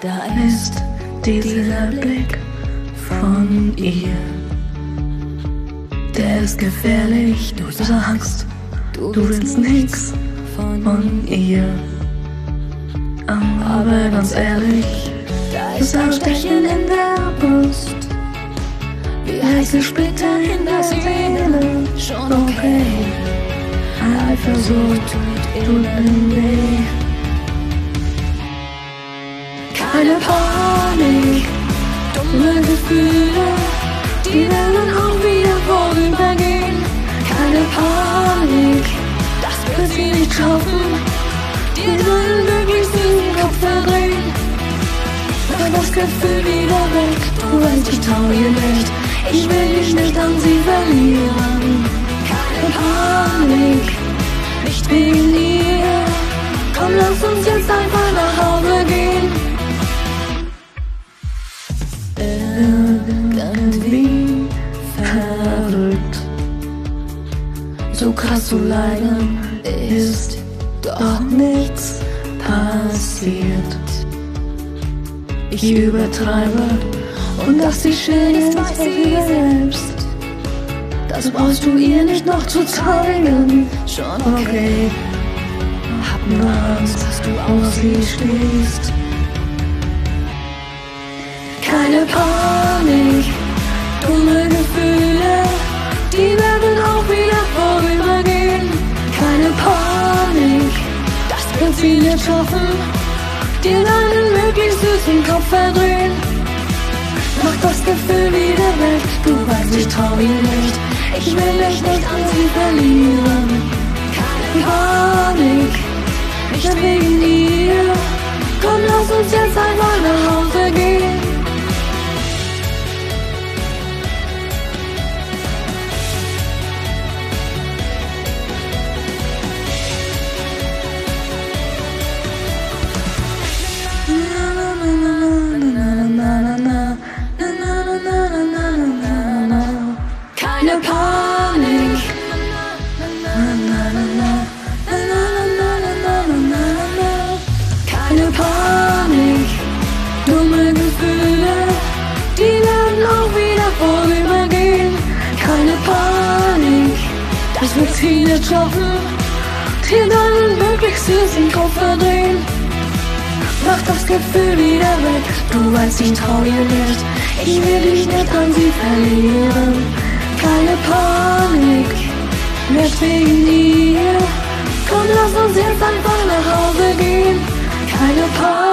Da ist dieser Blick von ihr. Der ist gefährlich, du sagst, du willst nix von ihr. Aber ganz ehrlich, da ist ein Stechen in der Brust, wie heiße Splitter in der Seele. Schon okay, Eifersucht tut mir weh. Keine Panik, dumme Gefühle, die werden auch wieder vorübergehen. Keine Panik, das wird sie nicht schaffen, dir deinen wirklich süßen Kopf verdrehen. Mach das Gefühl wieder weg, du weißt, ich trau ihr nicht, ich will dich nicht an sie verlieren. Keine Panik, nicht wegen ihr, komm, lass uns jetzt einfach nach Hause gehen. Irgendwie verrückt, so krass zu leiden ist doch nichts passiert. Ich übertreibe und dass sie schön ist, weiß sie selbst. Das brauchst du ihr nicht noch zu zeigen. Schon okay, hab nur Angst, dass du auf sie stehst. Keine Panik, dumme Gefühle, die werden auch wieder vorübergehen. Keine Panik, das wird sie nicht schaffen, dir deinen wirklich süßen Kopf verdrehen. Mach das Gefühl wieder weg, du weißt, ich trau ihr nicht, ich will dich nicht an sie verlieren. Keine Panik, nicht wegen ihr, komm, lass uns jetzt einfach nach Hause gehen. Keine Panik, keine Panik, dumme Gefühle, die werden auch wieder vorübergehen. Keine Panik, das wird sie nicht schaffen, dir deinen wirklich süßen Kopf verdrehen. Mach das Gefühl wieder weg, du weißt, ich trau ihr nicht, ich will dich nicht an sie verlieren. Keine Panik, nicht wegen ihr, komm, lass uns jetzt einfach nach Hause gehen. Keine Panik.